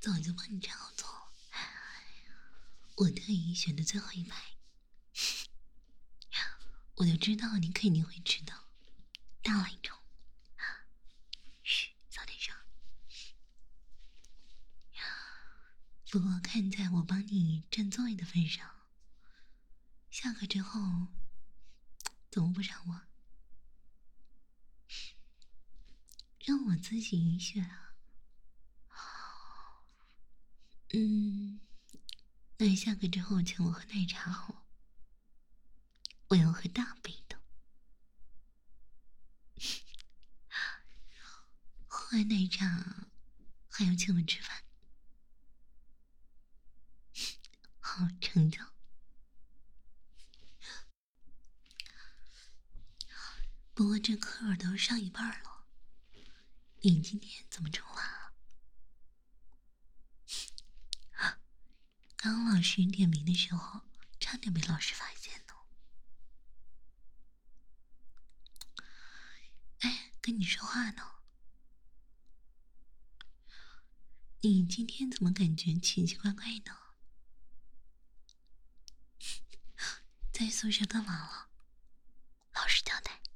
早就帮你站好座了，我特意选的最后一排，我就知道你肯定会知道，大来中。嘘，小点声。不过看在我帮你占座位的份上，下课之后怎么不让我？让我自己允许啊。那下课之后请我喝奶茶好了，我要喝大杯的。喝完奶茶还要请我吃饭，好成交。不过这课都上一半了，你今天怎么这么晚啊？刚刚老师点名的时候，差点被老师发现呢。哎，跟你说话呢。你今天怎么感觉奇奇怪怪的？在宿舍干嘛了？老师交代。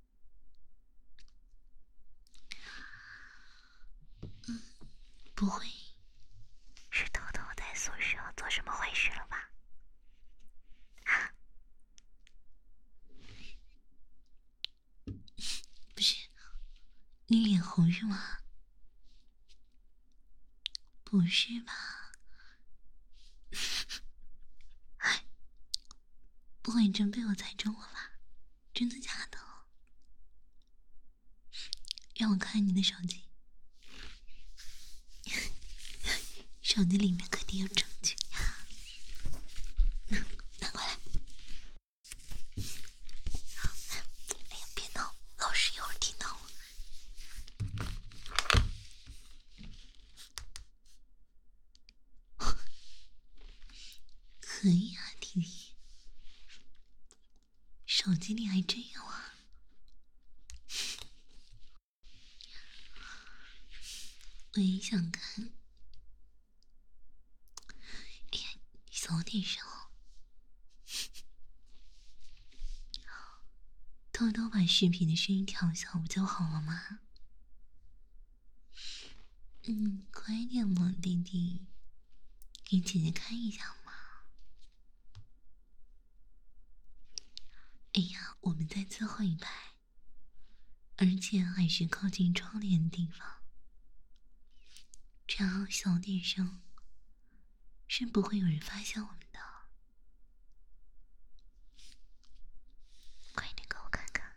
不会是偷偷在宿舍做什么坏事了吧？啊？不是，你脸红是吗？不是吧？不会真被我猜中了吧？真的假的？让我看你的手机，手机里面肯定有证据。拿过来。哎呀，别闹，老师一会儿听到了。可以啊，弟弟，手机里还真有啊。我也想看。哎呀，小点声哦。偷偷把视频的声音调小不就好了吗？快点嘛，弟弟，给姐姐看一下嘛。哎呀，我们在最后一排，而且还是靠近窗帘的地方，这样小点声，是不会有人发现我们的。快点给我看看。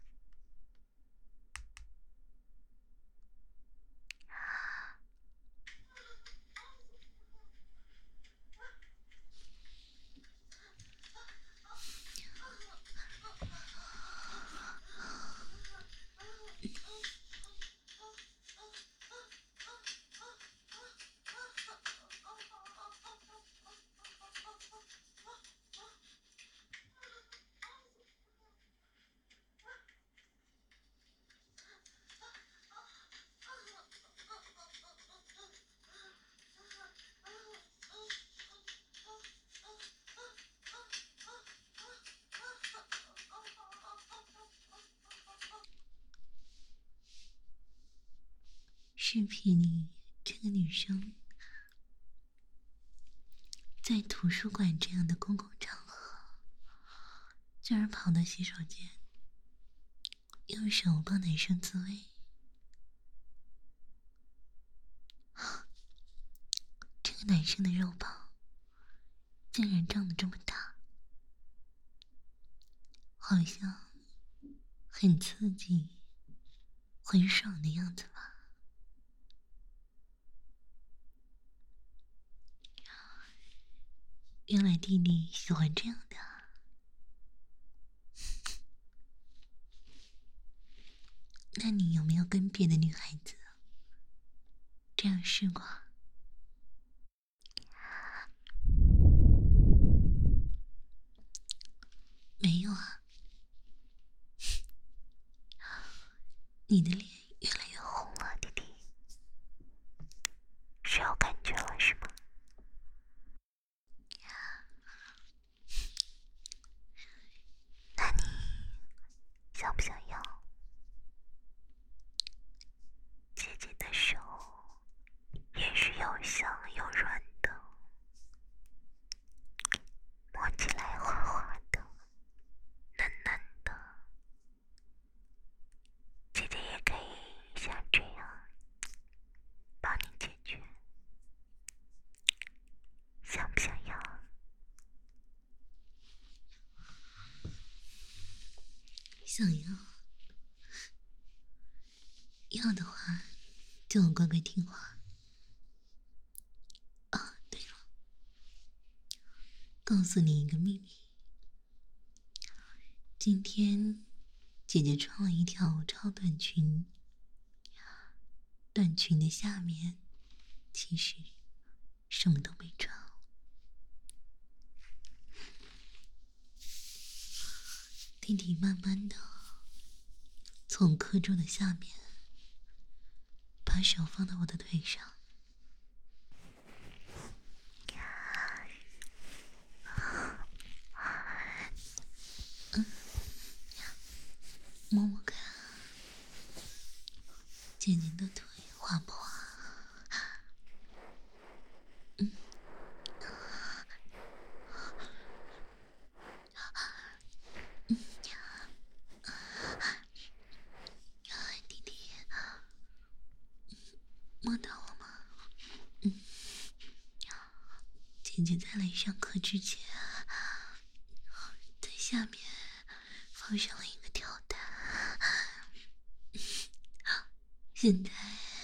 视频里这个女生在图书馆这样的公共场合，居然跑到洗手间，用手帮男生自慰。这个男生的肉棒竟然长得这么大，好像很刺激、很爽的样子吧？原来弟弟喜欢这样的啊。那你有没有跟别的女孩子这样试过？没有啊。你的脸越来越红了，弟弟，是有感觉了是想要的话，就乖乖听话。啊，对了，告诉你一个秘密，今天姐姐穿了一条超短裙，短裙的下面其实什么都没穿。弟弟慢慢的从课桌的下面把手放到我的腿上，摸摸看，姐姐的腿滑不滑？弟弟，摸到了吗？姐姐在来上课之前，在下面放上了一个跳蛋。现在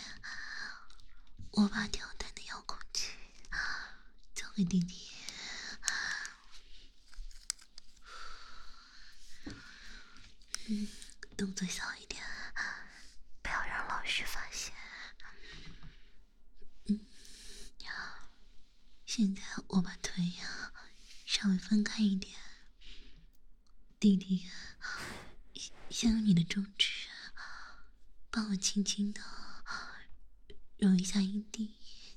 我把跳蛋的遥控器交给弟弟。动作小一点，不要让老师发现。现在我把腿稍微分开一点，弟弟，先用你的中指帮我轻轻的揉一下阴蒂。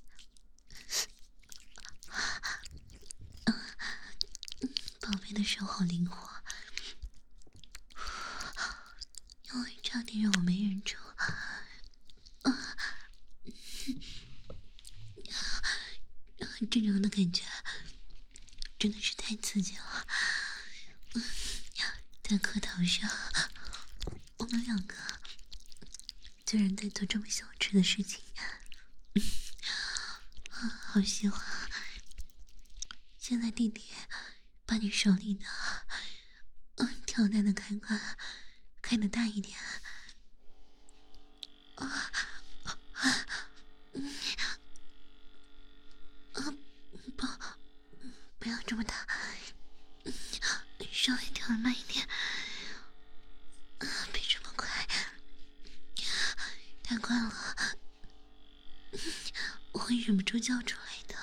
宝贝的手好灵活，差点让我没忍住。这种的感觉真的是太刺激了。在课堂上，我们两个居然在做这么羞耻的事情，好喜欢。现在弟弟把你手里的跳蛋的开关开得大一点。不要这么大，稍微跳得慢一点。别这么快，太快了，我会忍不住叫出来的。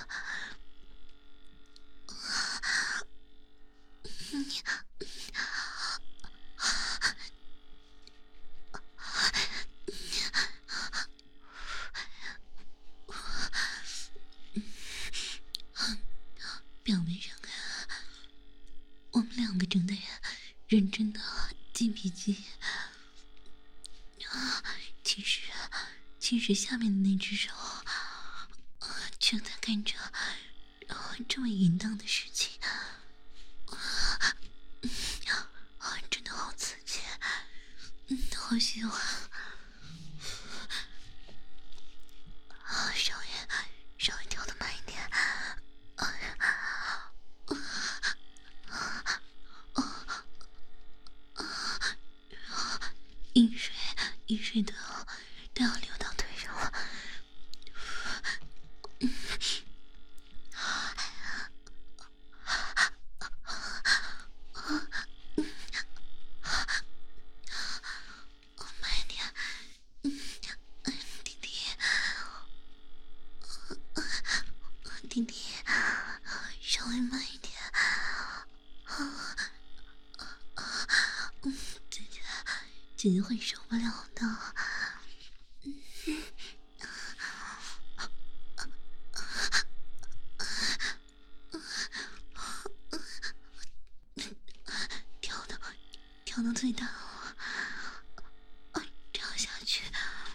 表面上看，我们两个正在认真的记笔记，其实下面的那只手正在干着这么淫荡的事情。真的好刺激，好喜欢。稍微跳得慢一点。饮水都要流到腿上了。慢一点，弟弟，稍微慢一点。姐姐会受不了的。跳到最大了，这样下去，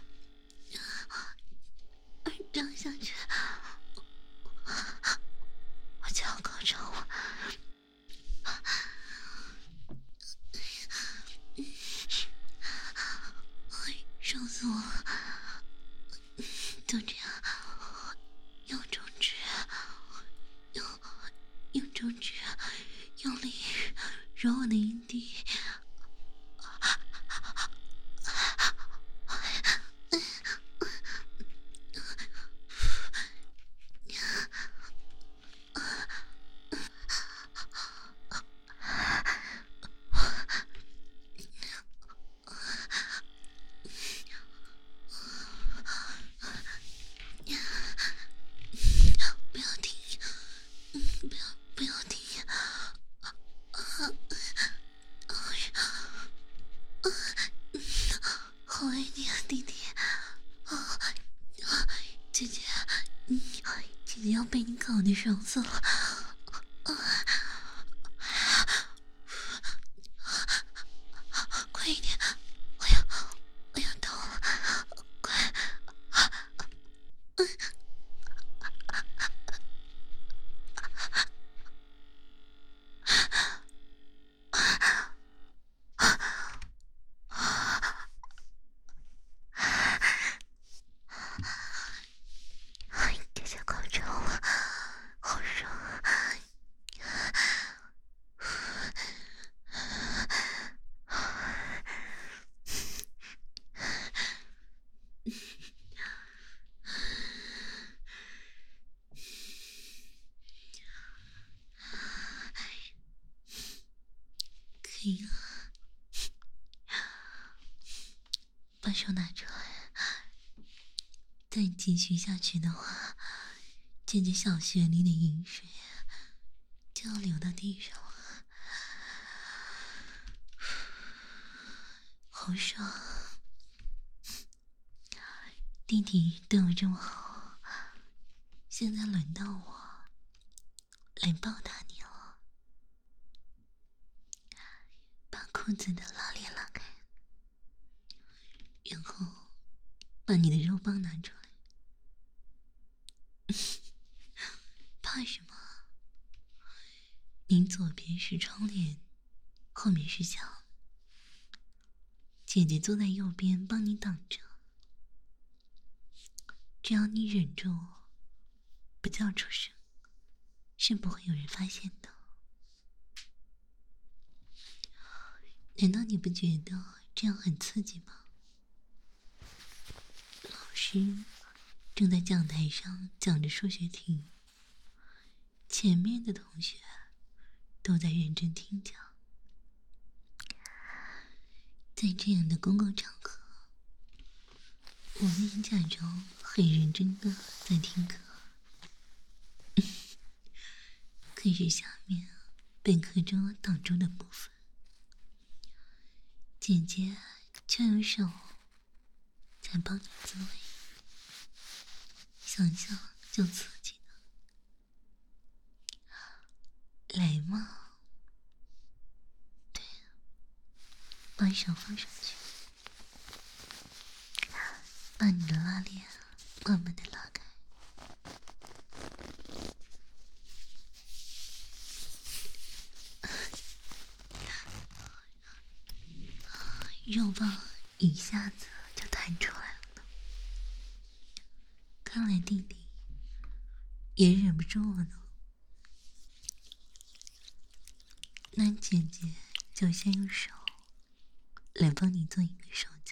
我就要高潮了。爽死我了！就这样，用中指用力揉我的阴蒂， 好爱你啊，弟弟！啊，姐姐，姐姐要被你搞得爽死了！快一点，我要到了，快！姐姐高潮了，好爽啊！可以了，把手拿出来。再继续下去的话，姐姐小穴里的饮水就要流到地上了，好爽！弟弟对我这么好，现在轮到我来报答你了。把裤子的拉链拉开，然后把你的肉棒拿出来。怕什么？你左边是窗帘，后面是墙，姐姐坐在右边帮你挡着。只要你忍住不叫出声，是不会有人发现的。难道你不觉得这样很刺激吗？老师正在讲台上讲着数学题，前面的同学都在认真听讲。在这样的公共场合，我们也假装很认真的在听课。可是下面被课桌挡住的部分，姐姐却用手在帮你自慰，想想就刺激呢。来嘛，对，把手放上去，把你的拉链慢慢的拉开。肉棒一下子就弹出来了呢。看来弟弟也忍不住了呢。那姐姐就先用手来帮你做一个手脚。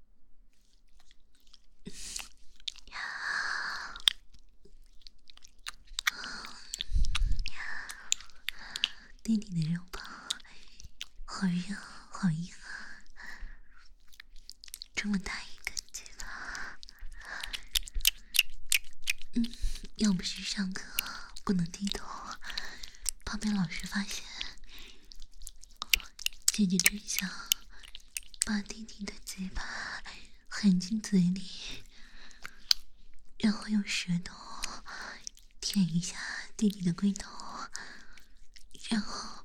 弟弟的肉棒好热好硬啊，这么大一根鸡巴，要不是上课不能低头，怕被老师发现，姐姐真想把弟弟的鸡巴含进嘴里，然后用舌头舔一下弟弟的龟头，然后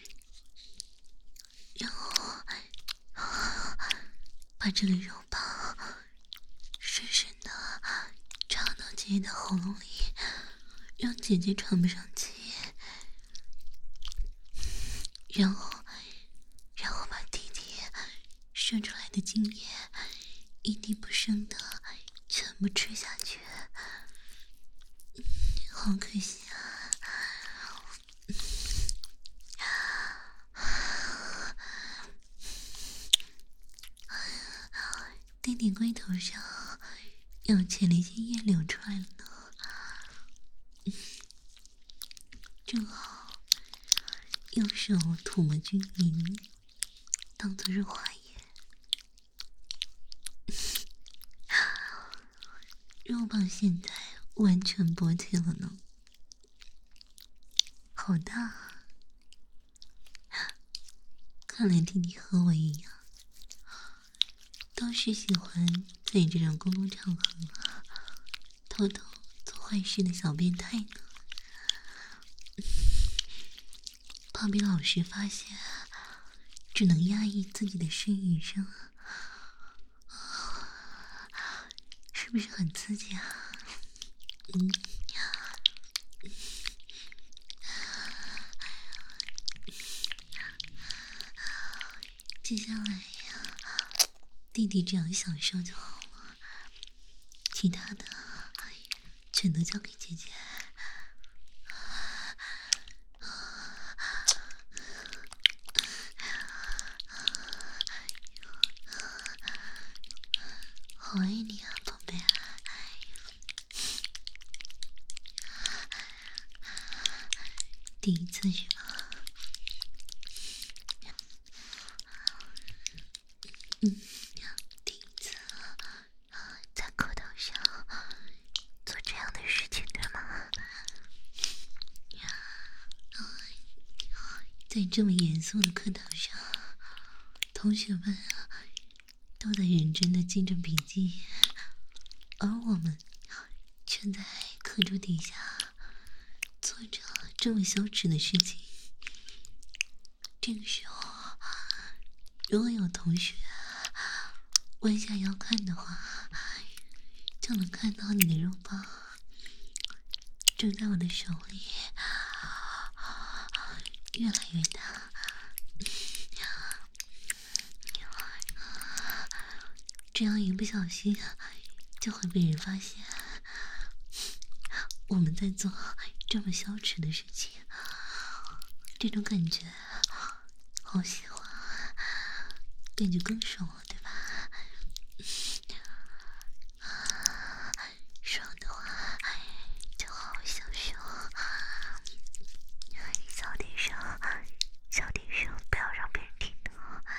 把这个肉棒深深的插到姐姐的喉咙里，让姐姐喘不上气，然后把弟弟射出来的精液一滴不剩的全部吃下去。好可惜啊！弟弟龟头上有前列腺液流出来了呢，正好用手涂抹均匀，当做润滑液。肉棒现在完全勃起了呢，好大啊！看来弟弟和我一样，都都是喜欢在这种公共场合偷偷做坏事的小变态呢。怕被老师发现，只能压抑自己的呻吟声，是不是很刺激啊？接下来呀，弟弟只要享受就好了，其他的全都交给姐姐。好爱你啊，宝贝。第一次是吧？第一次在课堂上做这样的事情，对吗？在这么严肃的课堂上，同学们都在认真的记着笔记，而我们却在课桌底下做着这么羞耻的事情。这个时候，如果有同学弯下腰看的话，就能看到你的肉棒正在我的手里越来越大，这样一不小心就会被人发现我们在做这么羞耻的事情。这种感觉好喜欢，感觉更爽了，对吧？爽的话就好好享受。小点声，小点声，不要让别人听到。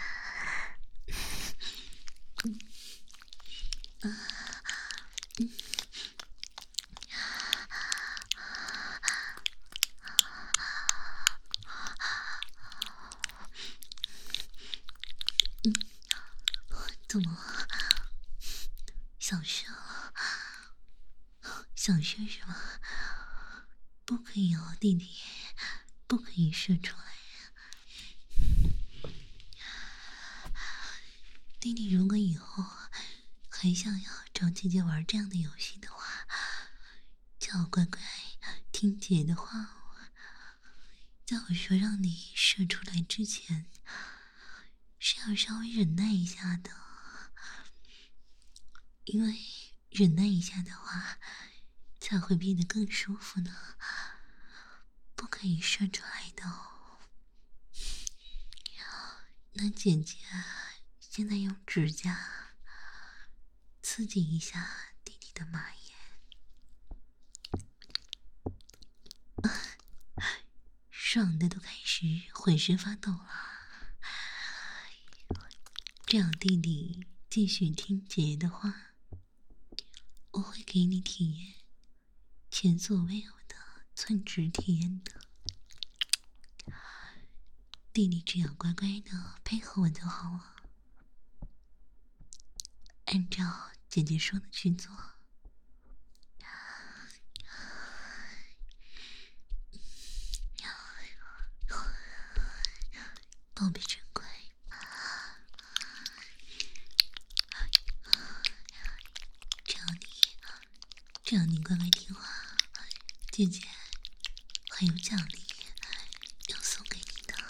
怎么了？想射了？想射是吗？不可以哦，弟弟，不可以射出来。弟弟，如果以后还想要找姐姐玩这样的游戏的话，就要乖乖听姐的话哦。在我说让你射出来之前，是要稍微忍耐一下的，因为忍耐一下的话，才会变得更舒服呢。不可以射出来的哦。那姐姐现在用指甲刺激一下弟弟的马眼，爽的都开始浑身发抖了。这样弟弟继续听姐的话，我会给你体验前所未有的寸指体验的。弟弟只要乖乖的配合我就好了，按照姐姐说的去做。宝贝真乖，只要你乖乖听话，姐姐还有奖励要送给你的。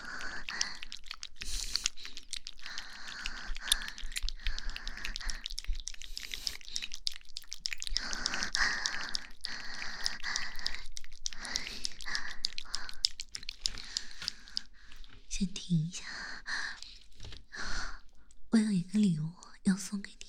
先停一下，我有一个礼物要送给你。